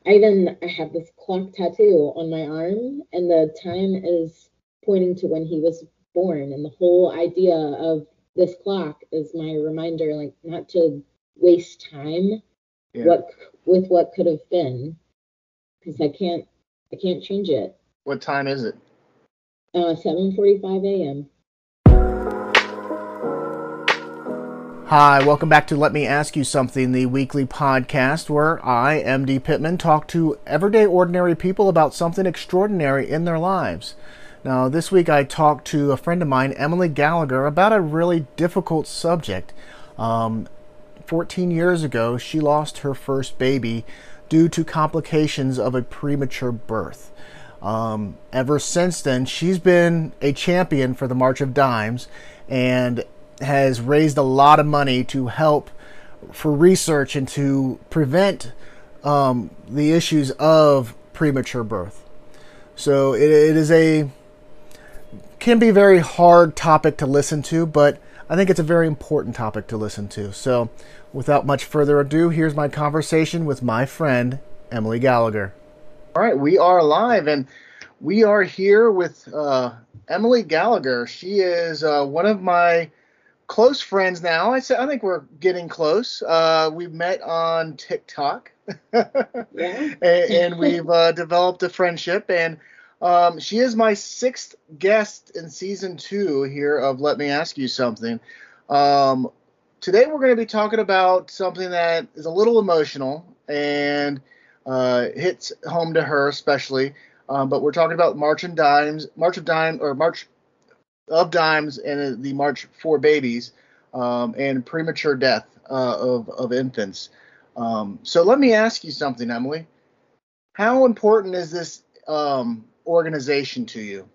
I have this clock tattoo on my arm, and the time is pointing to when he was born. And the whole idea of this clock is my reminder, like not to waste time Yeah. what with what could have been, because I can't change it. What time is it? 7:45 a.m. Hi, welcome back to Let Me Ask You Something, the weekly podcast where I, MD Pittman, talk to everyday ordinary people about something extraordinary in their lives. Now, this week I talked to a friend of mine, Emily Gallagher, about a really difficult subject. 14 years ago, she lost her first baby due to complications of a premature birth. Ever since then, she's been a champion for the March of Dimes and has raised a lot of money to help for research and to prevent the issues of premature birth. So it is a can be a very hard topic to listen to, but I think it's a very important topic to listen to. So without much further ado, here's my conversation with my friend Emily Gallagher. All right, we are live, and we are here with Emily Gallagher. She is one of my close friends now. I think we're getting close. We've met on TikTok, Yeah. and we've developed a friendship. And she is my sixth guest in season 2 here of Let Me Ask You Something. Today we're going to be talking about something that is a little emotional and hits home to her especially. But we're talking about March of Dimes and the March for Babies, and premature death of infants. So let me ask you something, Emily. How important is this organization to you?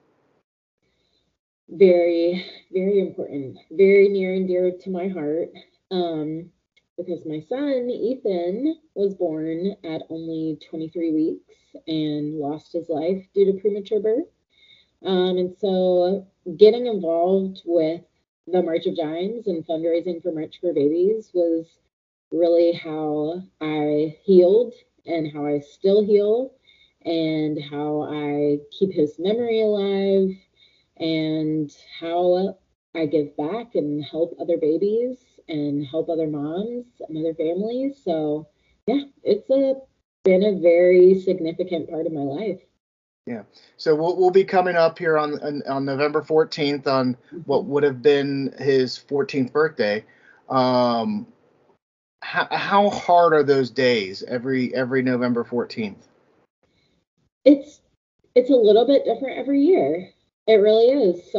Very, very important, very near and dear to my heart. Um, because my son, Ethan, was born at only 23 weeks and lost his life due to premature birth. And so getting involved with the March of Dimes and fundraising for March for Babies was really how I healed and how I still heal and how I keep his memory alive and how I give back and help other babies and help other moms and other families. So, yeah, been a very significant part of my life. Yeah. So we'll be coming up here on November 14th on what Mhm. would have been his 14th birthday. Um, how hard are those days every November 14th? It's it's a little bit different every year. It really is.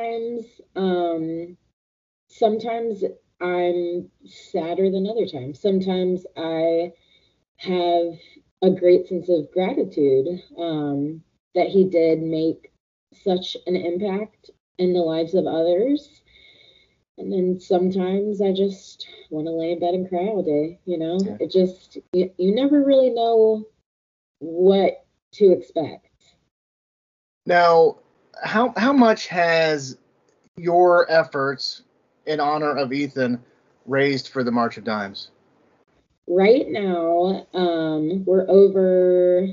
Sometimes I'm sadder than other times. Sometimes I have a great sense of gratitude that he did make such an impact in the lives of others. And then sometimes I just want to lay in bed and cry all day. Yeah. You never really know what to expect. Now, how much has your efforts in honor of Ethan raised for the March of Dimes? Right now, we're over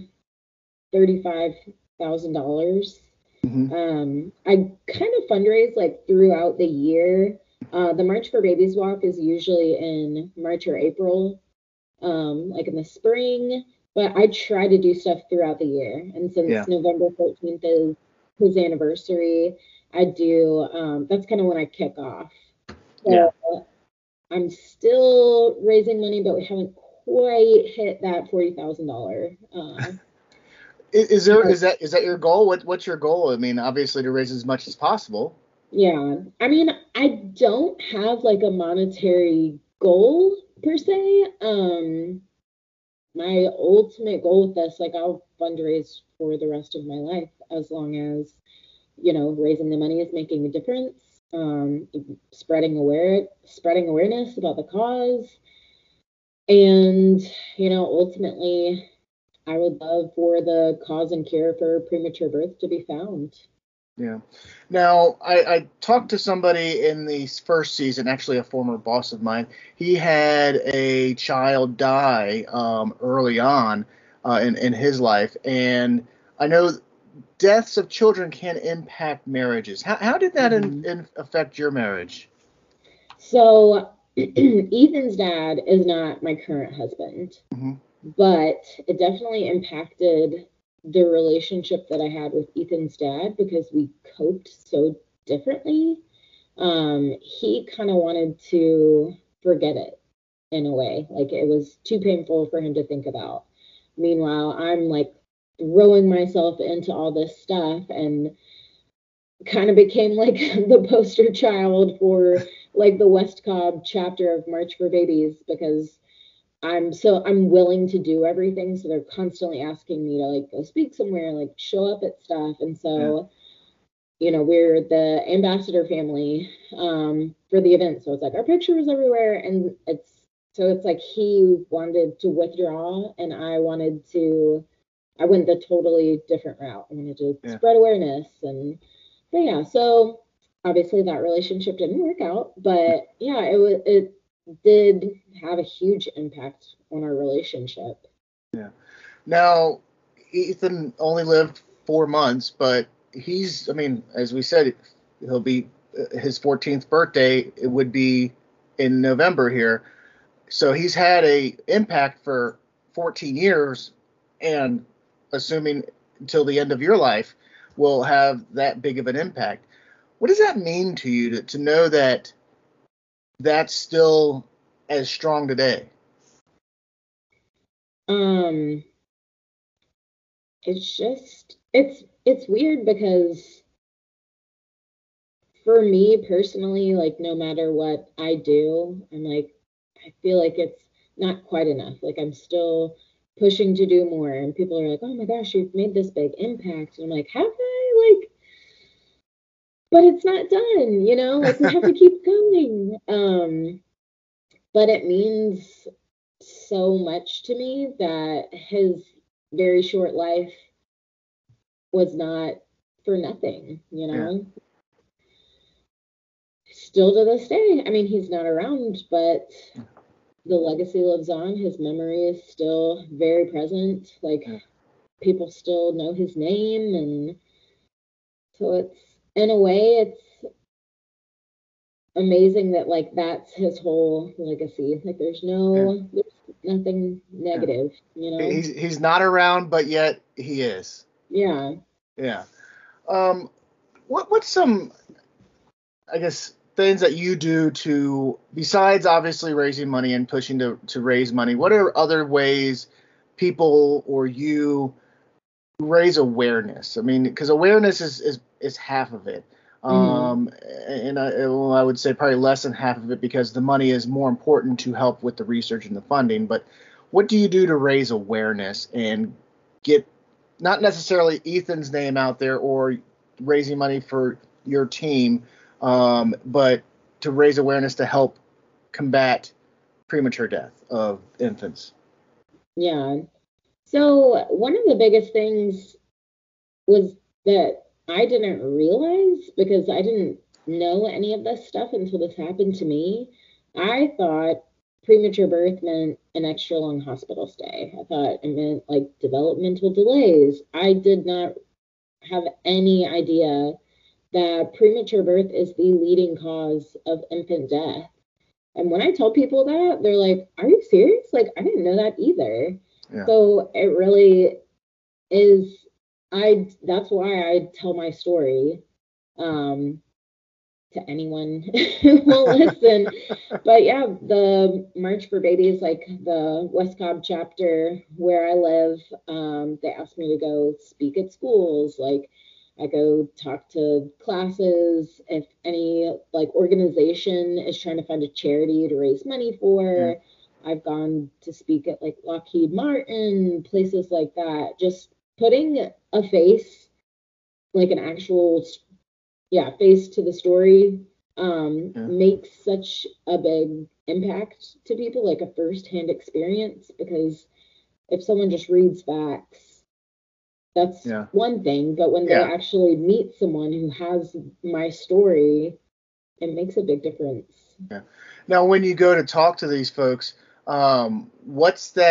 $35,000. Hmm. I kind of fundraise like throughout the year. The March for Babies walk is usually in March or April, like in the spring, but I try to do stuff throughout the year. And Yeah. since November 14th is his anniversary, that's kind of when I kick off. Yeah. So I'm still raising money, but we haven't quite hit that $40,000. Is there is that your goal? What's your goal? I mean, obviously to raise as much as possible. Yeah. I mean, I don't have like a monetary goal per se. My ultimate goal with this, like I'll fundraise for the rest of my life as long as, raising the money is making a difference. Spreading awareness about the cause. And, ultimately I would love for the cause and cure for premature birth to be found. Yeah. Now, I talked to somebody in the first season, actually a former boss of mine. He had a child die early on. in his life. And I know deaths of children can impact marriages. How did that affect your marriage? So Ethan's dad is not my current husband, but it definitely impacted the relationship that I had with Ethan's dad because we coped so differently. He kind of wanted to forget it in a way. Like it was too painful for him to think about. Meanwhile, I'm like throwing myself into all this stuff and kind of became like the poster child for like the West Cobb chapter of March for Babies because I'm willing to do everything. So they're constantly asking me to like go speak somewhere, like show up at stuff. And so, we're the ambassador family for the event. So it's like our pictures everywhere. And it's like he wanted to withdraw and I went the totally different route. I wanted to spread awareness but yeah, so obviously that relationship didn't work out, but yeah, it did have a huge impact on our relationship. Yeah. Now, Ethan only lived 4 months, but as we said, he'll be his 14th birthday. It would be in November here. So he's had a impact for 14 years, and assuming until the end of your life will have that big of an impact. What does that mean to you to know that that's still as strong today? It's weird because for me personally, like no matter what I do, I feel like it's not quite enough. Like I'm still pushing to do more and people are like, oh my gosh, you've made this big impact. And I'm like, have I? Like, but it's not done, like we have to keep going. But it means so much to me that his very short life was not for nothing, Still to this day, I mean, he's not around, but the legacy lives on. His memory is still very present. Like people still know his name. And so it's, in a way, it's amazing that like that's his whole legacy. Like there's nothing negative, He's not around, but yet he is. Yeah. What's some, I guess, things that you do to, besides obviously raising money and pushing to raise money, what are other ways people or you raise awareness? I mean, because awareness is half of it. And I would say probably less than half of it because the money is more important to help with the research and the funding. But what do you do to raise awareness and get not necessarily Ethan's name out there or raising money for your team, but to raise awareness to help combat premature death of infants? Yeah. So one of the biggest things was that I didn't realize, because I didn't know any of this stuff until this happened to me. I thought premature birth meant an extra long hospital stay. I thought it meant like developmental delays. I did not have any idea that premature birth is the leading cause of infant death. And when I tell people that, they're like, are you serious? Like, I didn't know that either. Yeah. So it really is, that's why I tell my story to anyone who will listen. But yeah, the March for Babies, like the West Cobb chapter where I live, they asked me to go speak at schools. Like I go talk to classes. If any like organization is trying to find a charity to raise money for, I've gone to speak at like Lockheed Martin, places like that. Just putting a face, like an actual, face to the story, makes such a big impact to people, like a firsthand experience. Because if someone just reads facts, that's one thing, but when they actually meet someone who has my story, it makes a big difference. Yeah. Now, when you go to talk to these folks, what's that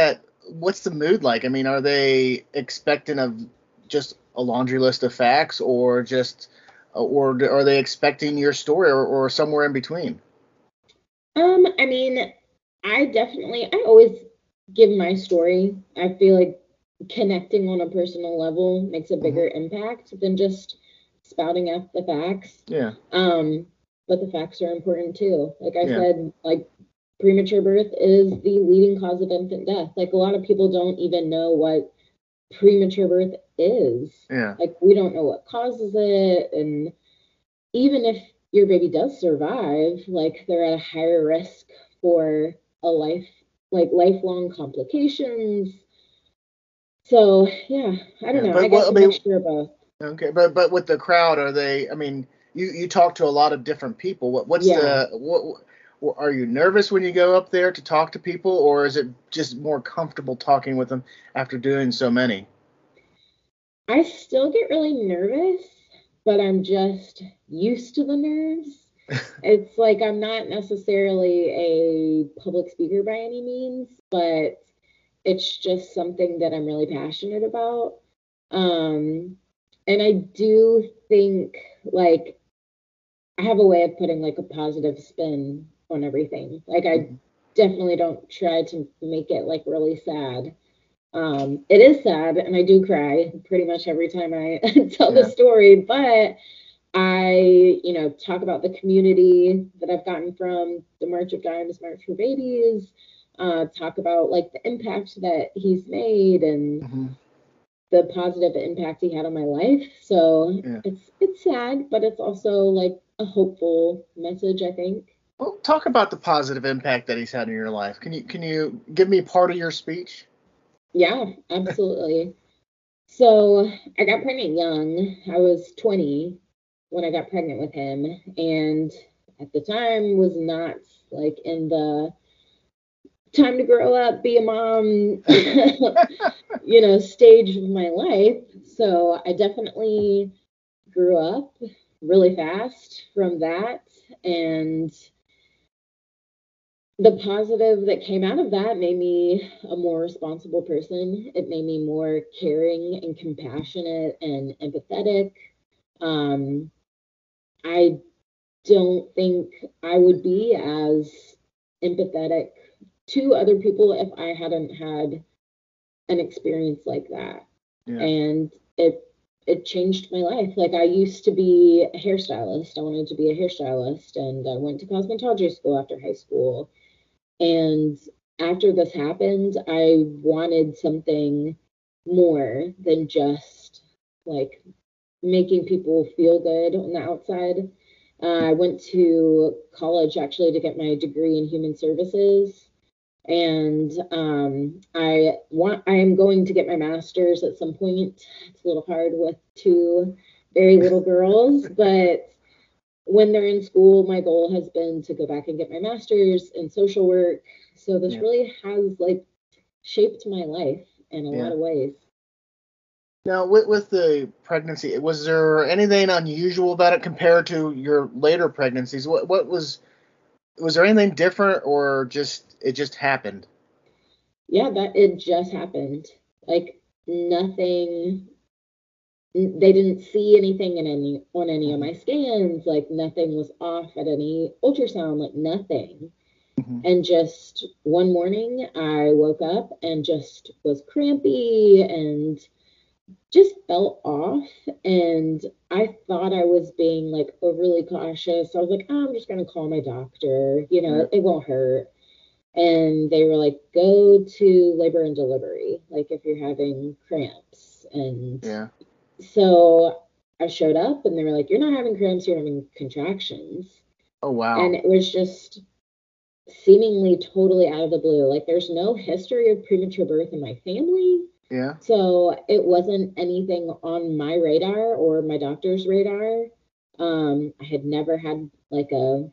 what's the mood like? I mean, are they expecting of just a laundry list of facts, or just, or are they expecting your story, or somewhere in between? I mean, I always give my story. I feel like connecting on a personal level makes a Hmm. bigger impact than just spouting out the facts. Yeah, But the facts are important too. Like I yeah, said, like premature birth is the leading cause of infant death. Like a lot of people don't even know what premature birth is. yeah. Like we don't know what causes it, and even if your baby does survive, like they're at a higher risk for a lifelong complications. So yeah, I don't Yeah, know. but I what guess I a mean, mixture of both. okay, but with the crowd, are they? I mean, you talk to a lot of different people. What's Yeah. the what? Are you nervous when you go up there to talk to people, or is it just more comfortable talking with them after doing so many? I still get really nervous, but I'm just used to the nerves. It's like I'm not necessarily a public speaker by any means, but it's just something that I'm really passionate about. Um, and I do think like I have a way of putting like a positive spin on everything. Like I Mhm. definitely don't try to make it like really sad. It is sad and I do cry pretty much every time I tell the Yeah, story, but talk about the community that I've gotten from the March of Dimes, March for Babies, talk about like the impact that he's made and hmm, the positive impact he had on my life. So yeah. it's sad, but it's also like a hopeful message, I think. Well, talk about the positive impact that he's had in your life. Can you give me part of your speech? Yeah, absolutely. So I got pregnant young. I was 20 when I got pregnant with him, and at the time was not like in the time to grow up, be a mom, stage of my life. So I definitely grew up really fast from that. And the positive that came out of that made me a more responsible person. It made me more caring and compassionate and empathetic. Um, I don't think I would be as empathetic to other people if I hadn't had an experience like that. Yeah, And it changed my life. Like I used to be a hairstylist. I wanted to be a hairstylist and I went to cosmetology school after high school. And after this happened, I wanted something more than just like making people feel good on the outside. I went to college actually to get my degree in human services, and I am going to get my master's at some point. It's a little hard with two very little girls, but when they're in school, my goal has been to go back and get my master's in social work. So this yeah, really has like shaped my life in a lot yeah. of ways. Now, with the pregnancy, was there anything unusual about it compared to your later pregnancies? What was there anything different, or just it just happened? Yeah, that it just happened. Like nothing, they didn't see anything in any on any of Hmm. my scans, like nothing was off at any ultrasound, like nothing. Hmm. And just one morning I woke up and just was crampy and just felt off, and I thought I was being like overly cautious. I was like, oh, I'm just gonna call my doctor, Yeah, it won't hurt. And they were like, go to labor and delivery, like if you're having cramps. And yeah. so I showed up and they were like, you're not having cramps, you're having contractions. Oh And wow. it was just seemingly totally out of the blue. Like there's no history of premature birth in my family. Yeah. So it wasn't anything on my radar or my doctor's radar. I had never had like a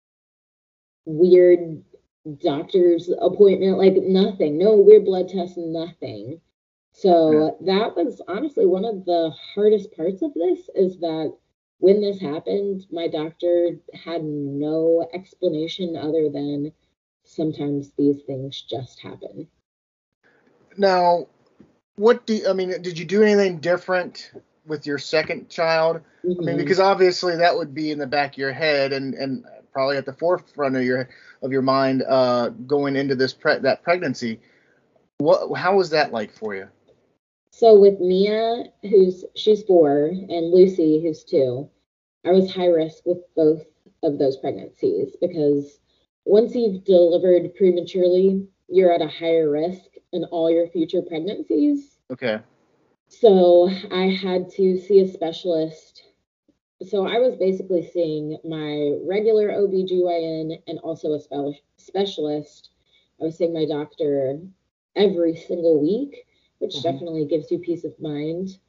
weird doctor's appointment, like nothing, no weird blood tests, nothing. Yeah. So that was honestly one of the hardest parts of this is that when this happened, my doctor had no explanation other than sometimes these things just happen. Now, did you do anything different with your second child? I mean, because obviously that would be in the back of your head and probably at the forefront of your mind going into that pregnancy. How was that like for you? So with Mia, she's 4, and Lucy, who's 2, I was high risk with both of those pregnancies because once you've delivered prematurely, you're at a higher risk in all your future pregnancies. Okay. So I had to see a specialist. So I was basically seeing my regular OBGYN and also a specialist. I was seeing my doctor every single week, which definitely gives you peace of mind.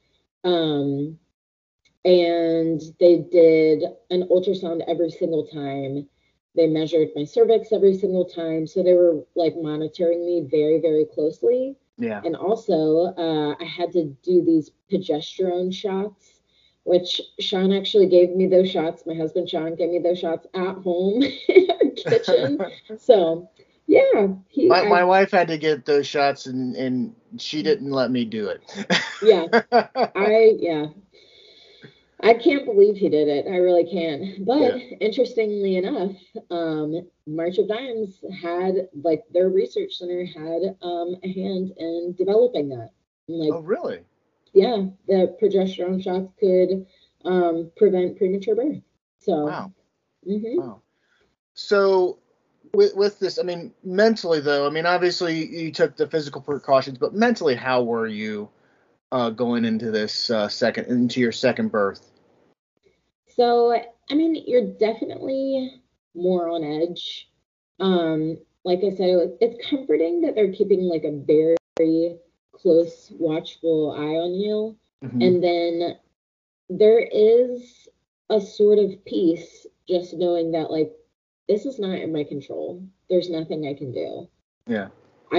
And they did an ultrasound every single time. They measured my cervix every single time. So they were like monitoring me very, very closely. Yeah. And also, I had to do these progesterone shots, which Sean actually gave me those shots. My husband, Sean, gave me those shots at home in our kitchen. So, yeah. My wife had to get those shots and she didn't let me do it. Yeah. I can't believe he did it. I really can. But interestingly enough, March of Dimes had, like, their research center had a hand in developing that. Like, oh, really? Yeah, the progesterone shots could prevent premature birth. So, wow. Wow. So, with this, I mean, mentally though, I mean, obviously you took the physical precautions, but mentally, how were you going into this into your second birth? So, I mean, you're definitely more on edge. Like I said, it's comforting that they're keeping like a very close, watchful eye on you. And then there is a sort of peace just knowing that, like, this is not in my control. There's nothing I can do. Yeah.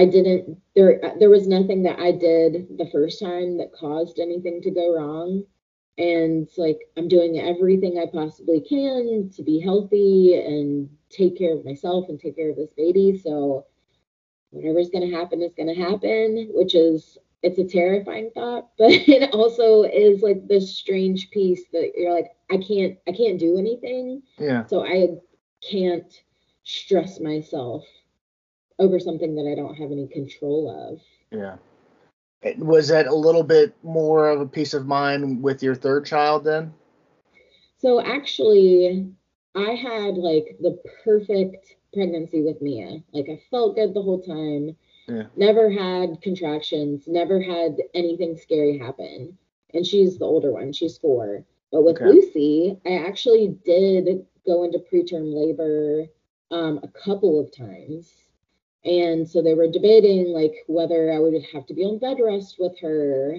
There was nothing that I did the first time that caused anything to go wrong. And like, I'm doing everything I possibly can to be healthy and take care of myself and take care of this baby. So whatever's going to happen is going to happen, it's a terrifying thought, but it also is like this strange piece that you're like, I can't do anything. Yeah. So I can't stress myself over something that I don't have any control of. Yeah. Was that a little bit more of a peace of mind with your third child then? So actually, I had like the perfect pregnancy with Mia. Like, I felt good the whole time. Yeah. Never had contractions, never had anything scary happen. And she's the older one, she's 4. But with Lucy, I actually did go into preterm labor a couple of times. And so they were debating like whether I would have to be on bed rest with her.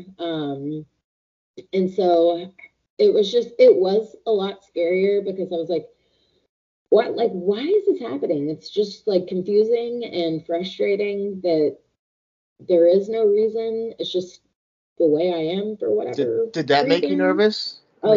And so it was a lot scarier because I was like, what, like, why is this happening? It's just like confusing and frustrating that there is no reason. It's just the way I am for whatever. Did that make you nervous?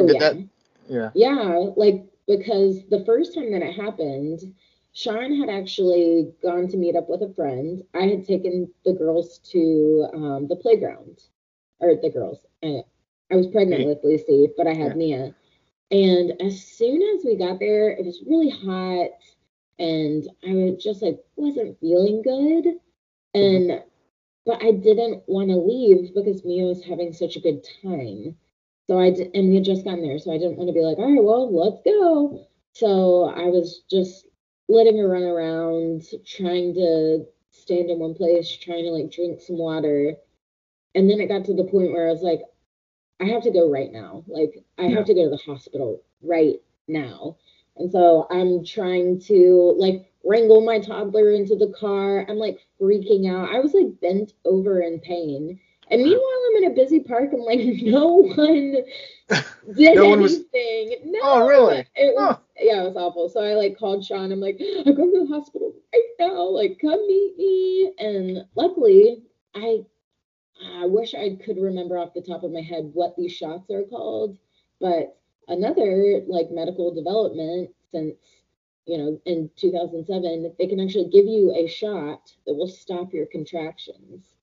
Yeah. Like, because the first time that it happened, Sean had actually gone to meet up with a friend. I had taken the girls to the playground, or the girls. I was pregnant with Lucy, but I had Mia. And as soon as we got there, it was really hot, and I was just like wasn't feeling good. But I didn't want to leave because Mia was having such a good time. And we had just gotten there, so I didn't want to be like, all right, well, let's go. So I was just letting her run around, trying to stand in one place, trying to like drink some water. And then it got to the point where I was like, I have to go right now. Like, I have to go to the hospital right now. And so I'm trying to like wrangle my toddler into the car. I'm like freaking out. I was like bent over in pain. And meanwhile, I'm in a busy park and like no one did anything. No. Oh, really? It was awful. So I like called Sean. I'm like, I'm going to the hospital right now. Like, come meet me. And luckily, I wish I could remember off the top of my head what these shots are called, but another like medical development since, in 2007, they can actually give you a shot that will stop your contractions.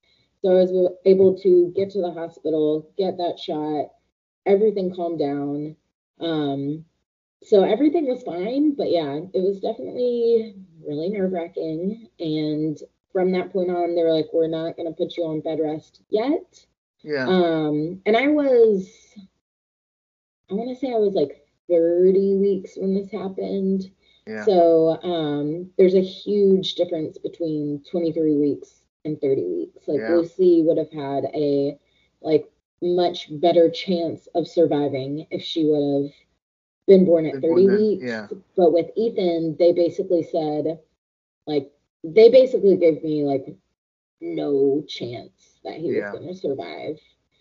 So I was able to get to the hospital, get that shot, everything calmed down. So everything was fine, but yeah, it was definitely really nerve-wracking. And from that point on, they were like, we're not going to put you on bed rest yet. Yeah. And I want to say I was like 30 weeks when this happened. Yeah. So there's a huge difference between 23 weeks and 30 weeks. Like Yeah. Lucy would have had a like much better chance of surviving if she would have been born at 30 weeks. Yeah. But with Ethan, they basically said, like, they basically gave me like no chance that he was going to survive.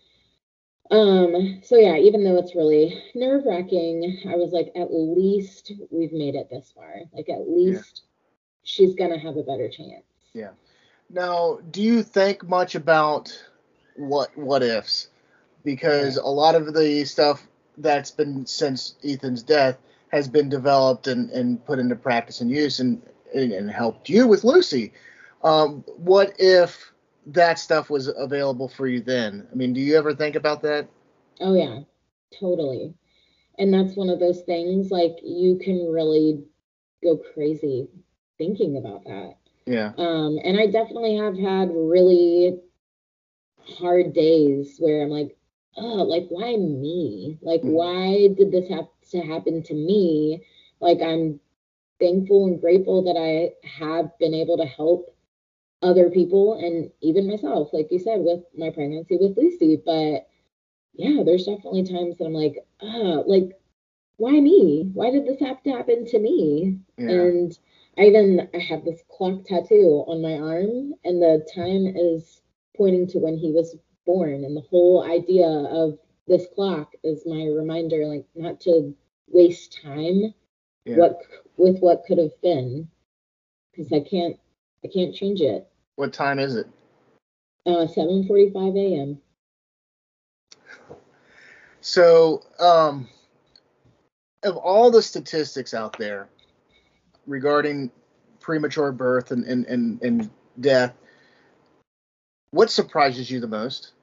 So yeah, even though it's really nerve-wracking, I was like, at least we've made it this far. Like, at least she's gonna have a better chance. Yeah. Now, do you think much about what ifs? Because a lot of the stuff that's been since Ethan's death has been developed and put into practice and use and helped you with Lucy. What if that stuff was available for you then? I mean, do you ever think about that? Oh yeah, totally. And that's one of those things, like, you can really go crazy thinking about that. Yeah. And I definitely have had really hard days where I'm like, oh, like, why me? Like, why did this have to happen to me? Like, I'm thankful and grateful that I have been able to help other people and even myself, like you said, with my pregnancy with Lucy. But yeah, there's definitely times that I'm like, like, why me? Why did this have to happen to me? Yeah. And I have this clock tattoo on my arm, and the time is pointing to when he was born. And the whole idea of this clock is my reminder, like, not to waste time with what could have been, because I can't change it. What time is it? 7:45 a.m. So, of all the statistics out there regarding premature birth and death, what surprises you the most?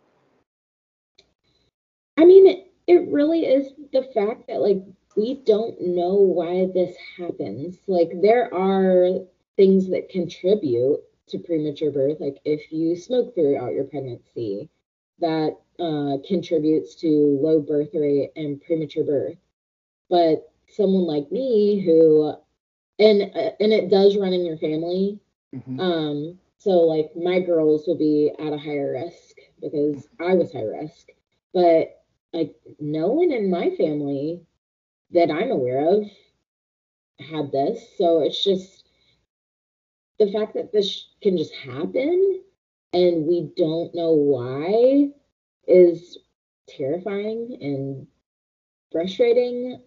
I mean, it really is the fact that, like, we don't know why this happens. Like, there are things that contribute to premature birth. Like, if you smoke throughout your pregnancy, that contributes to low birth rate and premature birth. But someone like me who, and it does run in your family. So like my girls will be at a higher risk because I was high risk. But like no one in my family that I'm aware of had this. So it's just the fact that this can just happen and we don't know why is terrifying and frustrating.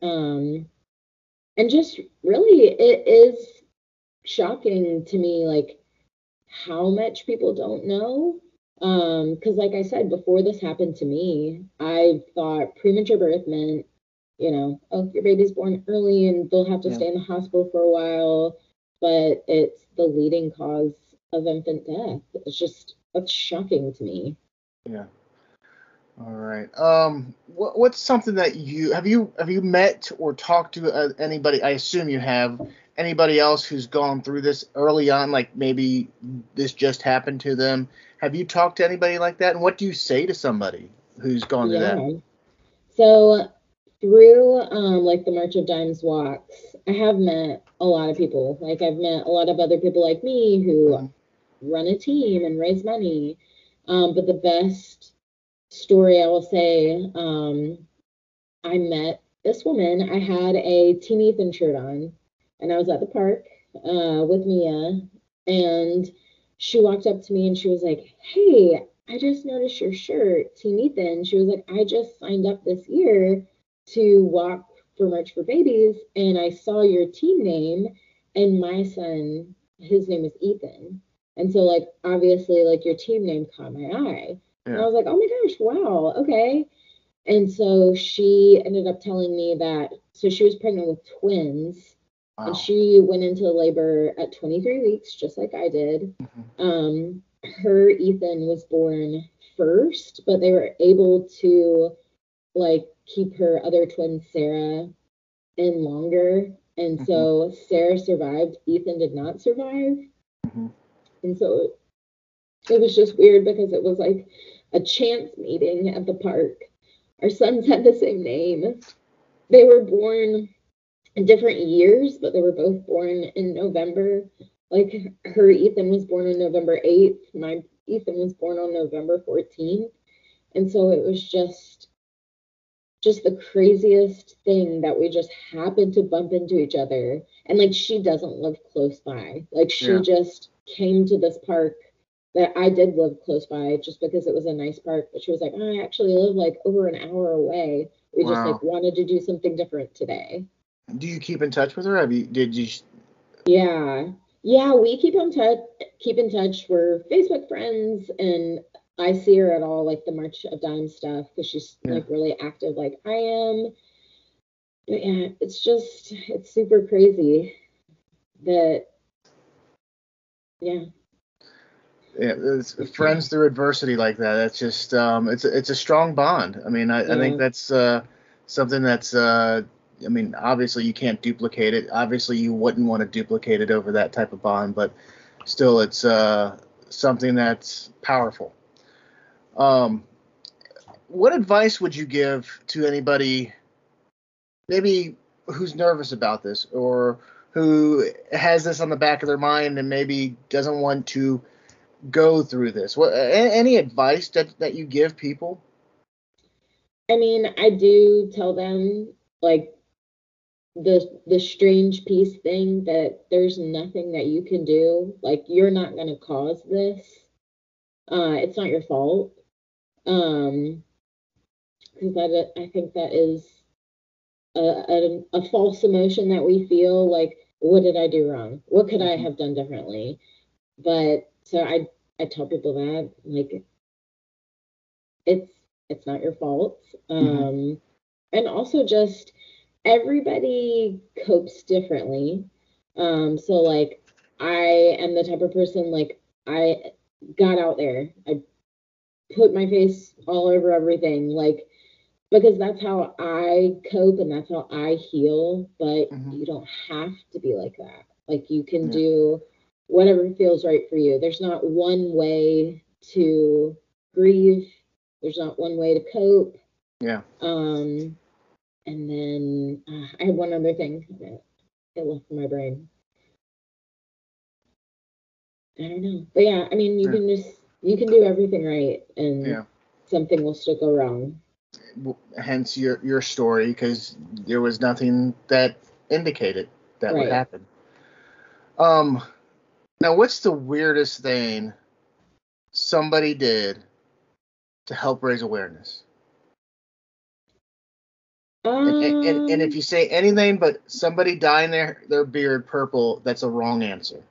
And just really, it is shocking to me, like, how much people don't know. Because like I said, before this happened to me, I thought premature birth meant, oh, your baby's born early and they'll have to stay in the hospital for a while. But it's the leading cause of infant death. That's shocking to me. Yeah. All right. What's something that have you met or talked to anybody? I assume you have. Anybody else who's gone through this early on, like maybe this just happened to them? Have you talked to anybody like that? And what do you say to somebody who's gone through that? So through like the March of Dimes walks, I have met a lot of people. Like I've met a lot of other people like me who run a team and raise money. But the best story I will say, I met this woman. I had a Team Ethan shirt on, and I was at the park with Mia, and she walked up to me and she was like, "Hey, I just noticed your shirt, Team Ethan." She was like, "I just signed up this year to walk for March for Babies, and I saw your team name, and my son, his name is Ethan. And so, like, obviously, like, your team name caught my eye." And I was like, "Oh my gosh, wow, okay." And so she ended up telling me that, so she was pregnant with twins. Wow. And she went into labor at 23 weeks, just like I did. her Ethan was born first, but they were able to like keep her other twin Sarah in longer. And Mm-hmm. so Sarah survived, Ethan did not survive. Mm-hmm. And so it was just weird because it was like a chance meeting at the park. Our sons had the same name. They were born in different years, but they were both born in November. Like her Ethan was born on November 8th. My Ethan was born on November 14th. And so it was just the craziest thing that we just happened to bump into each other. And like she doesn't live close by. Like she Yeah. just came to this park that I did live close by just because it was a nice park. But she was like, oh, I actually live like over an hour away. We just like Wow. wanted to do something different today. Do you keep in touch with her? Have you? Did you? Yeah. Yeah, we keep in touch. We're Facebook friends and I see her at all like the March of Dimes stuff because she's Yeah. like really active like I am. But yeah, it's super crazy that yeah. Yeah, it's friends through adversity like that. That's just it's a strong bond. I mean, I think Yeah. that's something that's I mean, obviously you can't duplicate it. Obviously you wouldn't want to duplicate it over that type of bond, but still it's something that's powerful. Um, what advice would you give to anybody maybe who's nervous about this or who has this on the back of their mind and maybe doesn't want to go through this? What any advice that you give people? I mean, I do tell them like the strange peace thing that there's nothing that you can do. Like you're not gonna cause this. It's not your fault. Um, because that I think that is a false emotion that we feel like what did I do wrong? What could I Hmm. have done differently? But so I tell people that like it's it's not your fault. Hmm. And also just everybody copes differently. So like I am the type of person like I got out there. I put my face all over everything like because that's how I cope and that's how I heal, but Hmm. you don't have to be like that. Like you can Yeah. do whatever feels right for you. There's not one way to grieve. There's not one way to cope. Yeah. Um, and then I have one other thing that it left in my brain. I don't know, but yeah, I mean, Yeah. you can do everything right, Yeah. and something will still go wrong. Hence your story, because there was nothing that indicated that would Right. happen. Um. Now, what's the weirdest thing somebody did to help raise awareness? And if Um, you say anything but somebody dyeing their beard purple, that's a wrong answer.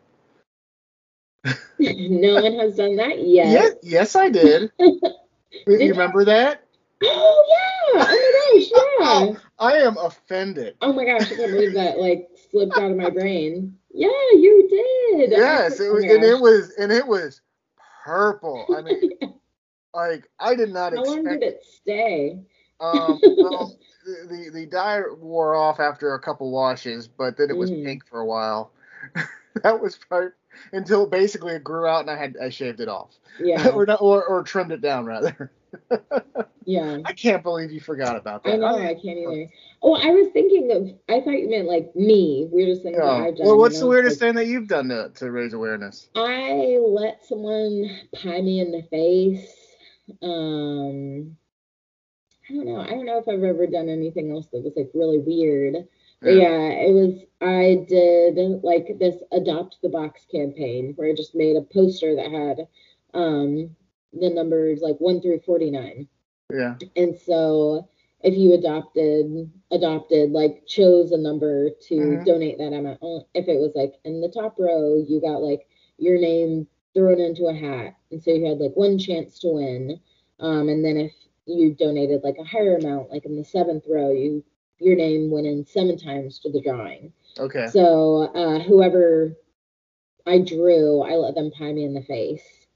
no one has done that yet. Yes, yes, I did. You Did you? remember that? Oh yeah! Oh my gosh, Oh, yeah! I am offended. Oh my gosh, I can't believe that like slipped out of my brain. Yeah, you did. Yes, it Oh was, my gosh. and it was purple. I mean, like I did not How long did expect it. it stay? Well, the dye wore off after a couple washes, but then it was Hmm. pink for a while. That was probably until basically it grew out and I shaved it off, Yeah, or not, or trimmed it down rather. yeah. I can't believe you forgot about I that. know, I can't either. Oh, I was thinking of, I thought you meant like me, weirdest things that Yeah. I've Well, done. And what's I the was weirdest like, thing that you've done to raise awareness? I let someone pie me in the face. Um, I don't know. I don't know if I've ever done anything else that was like really weird. But Yeah. yeah, I did like this Adopt the Box campaign where I just made a poster that had the numbers like 1 through 49. Yeah. And so if you adopted like chose a number to Hmm. donate that amount, if it was like in the top row, you got like your name thrown into a hat. And so you had like one chance to win. And then if you donated like a higher amount, like in the seventh row, your name went in 7 times to the drawing. Okay. So whoever I drew, I let them pie me in the face.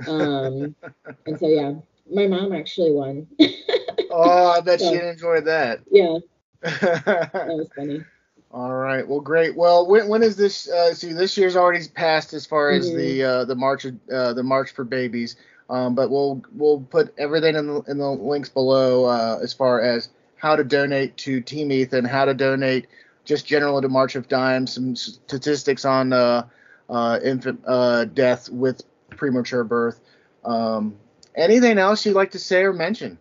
And so, yeah, my mom actually won. Oh, I bet So, she enjoyed that. yeah, that was funny. All right. Well, great. Well, when is this? See, this year's already passed as far as Hmm. the March for Babies. But we'll put everything in the links below as far as how to donate to Team Ethan, how to donate just generally to March of Dimes, some statistics on infant death with premature birth. Anything else you'd like to say or mention?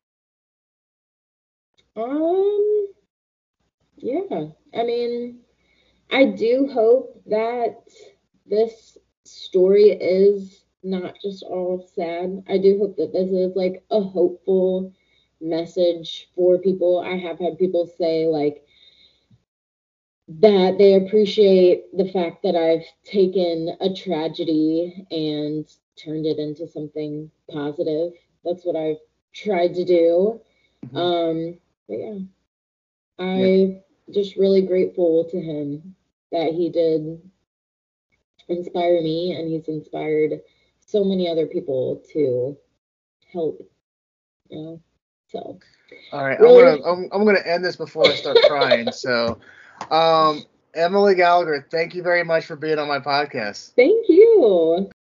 Um, yeah, I mean, I do hope that this story is not just all sad. I do hope that this is like a hopeful message for people. I have had people say like that they appreciate the fact that I've taken a tragedy and turned it into something positive. That's what I've tried to do. Mhm. But yeah, Yeah. I just really grateful to him that he did inspire me and he's inspired so many other people to help, you know. So All right, really, I'm gonna end this before I start crying. So, Emily Gallagher, thank you very much for being on my podcast. thank you.